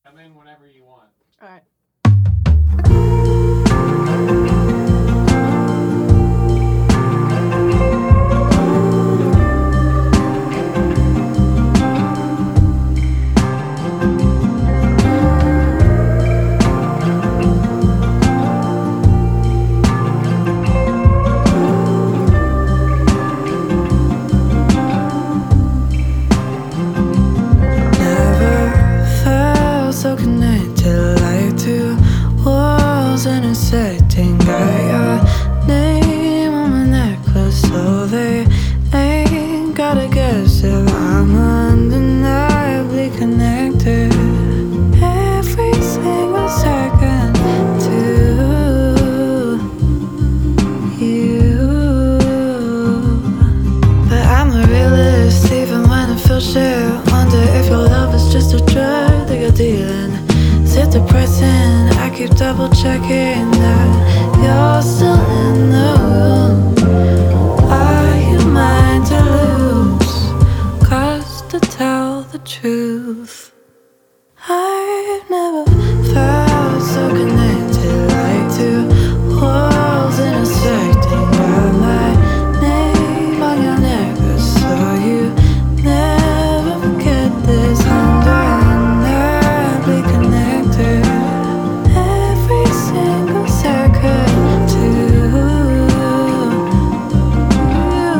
I'm in whenever you want. All right. So connected like two walls intersecting. Got your name on my necklace, so they ain't gotta guess if I'm undeniably connected. Every single second to you. But I'm a realist even when I feel shit. Wonder if your love is just a drug that you're dealing. Is it depressing? I keep double checking that you're still in the room. Are you mine to lose? 'Cause to tell the truth, I've never felt so connected like two worlds intersecting. Got my name on your necklace, so you never forget this. Undeniably connected. Every single second to you.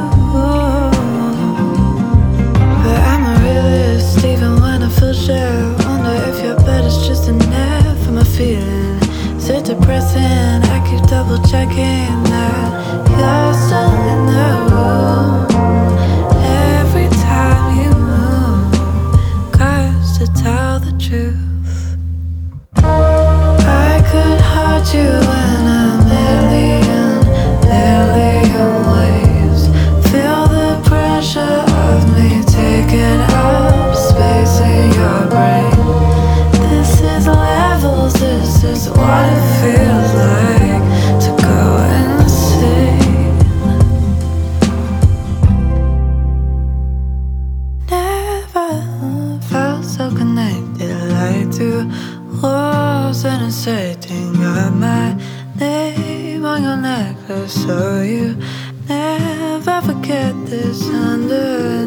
But I'm a realist even when I feel shit. Wonder if your bed is just a net for my feeling. Is it depressing? I keep double checking that you're still in the room. Every time you move, 'cause to tell the truth, I could hurt you in a million ways. Feel the pressure of me taking up space in your brain. This is levels, this is what it feels like to go insane. Never felt so connected like two walls intersecting. Got my name on your necklace, so you never forget this. Under